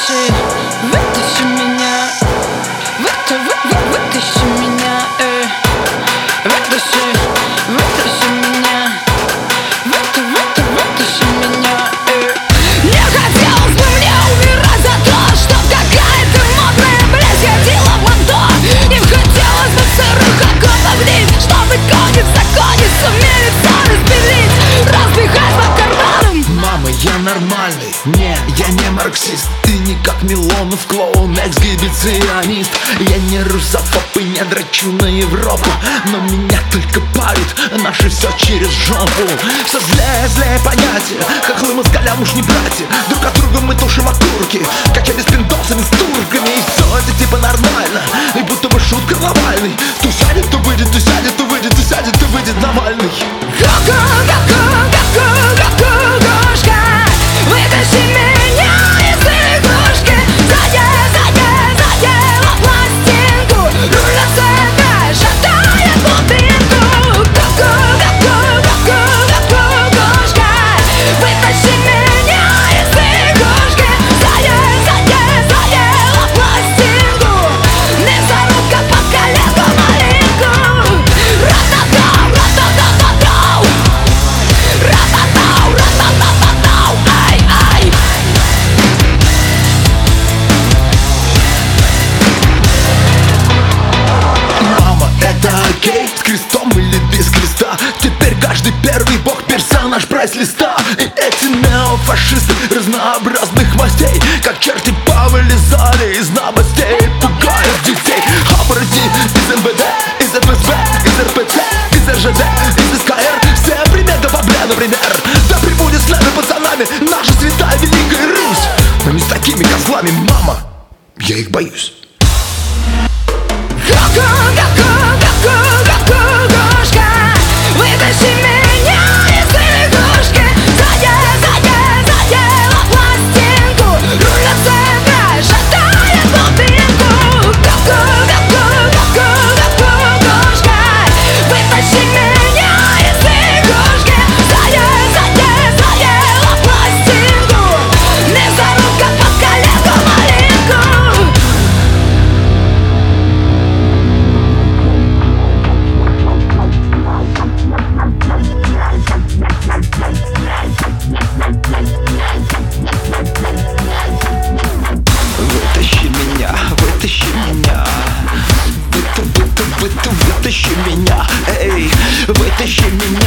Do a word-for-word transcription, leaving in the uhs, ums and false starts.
Вытащи, вытащи меня, выта, вы, вы, вытащи меня, эй. Вытащи, вытащи меня, выта, выта, вытащи меня, эй. Не хотелось бы мне умирать за то, что какая-то модная блядь ходила в ладо. Не хотелось бы сырых окопов вниз, чтобы конец за конец сумели все распилить, разбегать по карманам. Мама, я нормальный, не, я не марксист. Ты не как Милонов, клоун, эксгибиционист. Я не русофоб и не дрочу на Европу, но меня только парит наше все через жопу. Все злее, злее понятие, как мы москалям уж не братья. Друг от друга мы тушим окурки, качали с пиндосами, с турками. И все это типа нормально, и будто бы шутка глобальный. То сядет, то выйдет, то сядет, то выйдет, то сядет, то выйдет Навальный. Вытащи меня из игрушки, задела, задела, задела пластинку, руль от цепя, шатает бутылку. Ку-ку-ку-ку-ку-ку-кукушка, вытащи меня из игрушки, задела, задела, задела пластинку, мясорубка под коленку маленькую. Ра-та-тау, ра-та-та-та-тау, ра-та-тау, ра-та-та-та-тау. Мама, это окей, с крестом или без креста? Теперь каждый первый бог персонаж прайс-листа. И эти неофашисты разнообразных мастей, как черти повылезали из новостей, пугают детей. Обороти из эн бэ дэ, из эф эс бэ, из эр пэ цэ, из эр жэ дэ, из эс ка эр. Все примерно бабля, например. Да прибудет с нами пацанами наша святая Великая Русь. Но не с такими козлами, мама, я их боюсь. Ку-ку-ку-ку-ку-кукушка, вытащи меня из игрушки, задела, задела, задела пластинку, руль от цепя, шатает бутылку. Ку-ку-ку-ку-ку-кукушка, вытащи меня из игрушки, задела, задела, задела пластинку, мясорубка под коленку маленькую. Вытащи меня, вытащи меня, выту, выту, выту, вытащи меня, эй, вытащи меня.